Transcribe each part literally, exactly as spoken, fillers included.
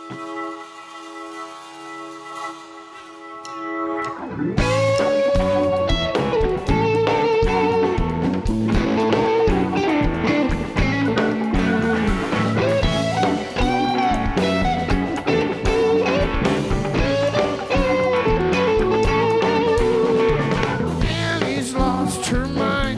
Annie's lost her mind,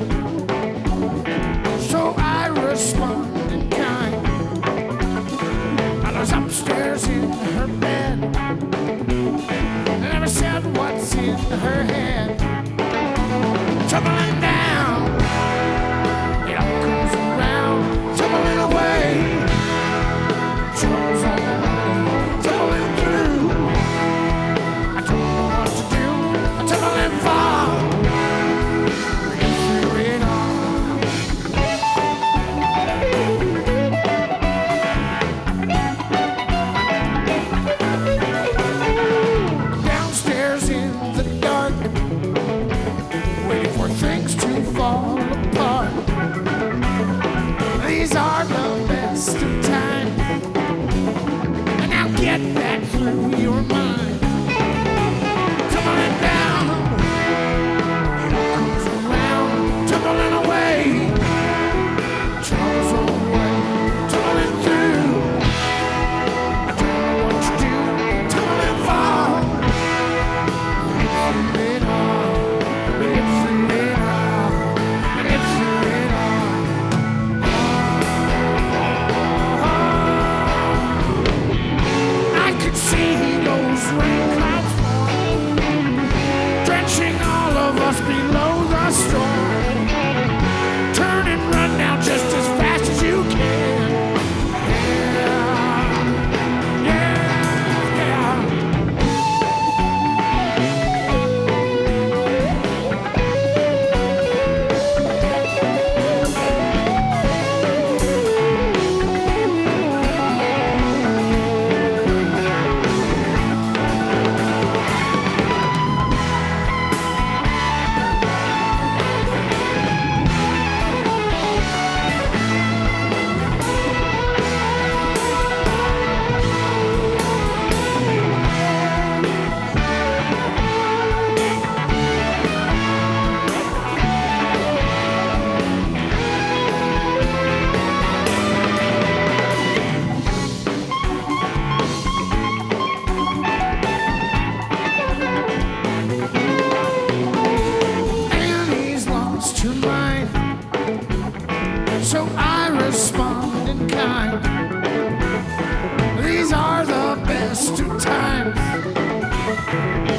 so I respond in kind. I was upstairs in her bed, I never said what's in her head. Tumbling down, it all comes around, tumbling away. Trouble's on the way, tumbling through. I don't know what to do, I tumble and fall. Get through it all. Downstairs in the dark, waiting for things to fall apart. These are the best of times, and now get that through your mind. Tumbling down, it all comes around, tumbling away. Trouble's on the way, tumbling through. I don't know what to do, tumble and fall. Get through it all, get through it all, get through it all. I could see those rain clouds forming, drenching all of us below the storm. Turn and run now just as fast as you can. Yeah, yeah, yeah. Annie's lost her mind, so I respond in kind. These are the best of times,